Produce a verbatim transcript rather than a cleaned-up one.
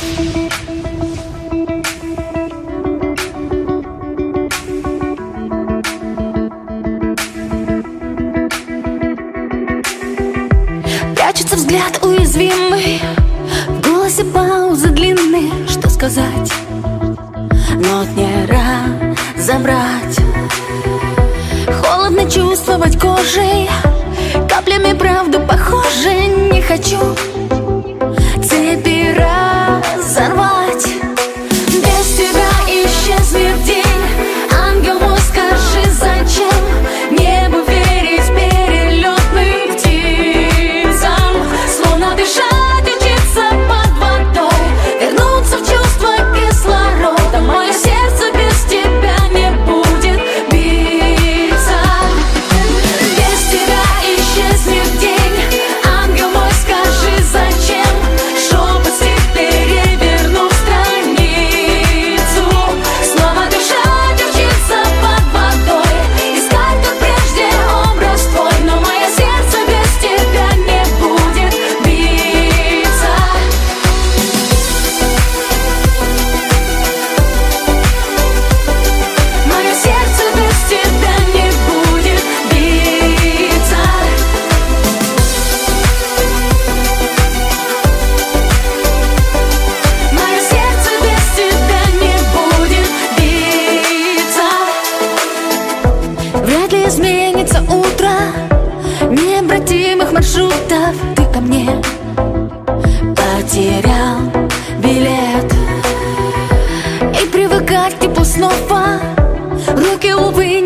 Прячется взгляд уязвимый, в голосе паузы длинные. Что сказать, но не разобрать. Холодно чувствовать кожей, каплями правду похожи. Не хочу цепи разорвать. Без тебя исчезнет день. Ангел мой, скажи, зачем небу верить перелетным птицам? Словно дышать, учиться под водой, вернуться в чувство кислорода. Мое сердце без тебя не будет биться. Без тебя исчезнет день. Ангел мой, скажи, зачем шепот стих перевернув страницу? Снова дышать, учиться под водой, искать как прежде образ твой. Но мое сердце без тебя не будет биться. Мое сердце без тебя не будет биться. Мое сердце без тебя не будет биться. Вряд ли изменится утро необратимых маршрутов. Ты ко мне потерял билет, и привыкать к теплу снова руки, увы,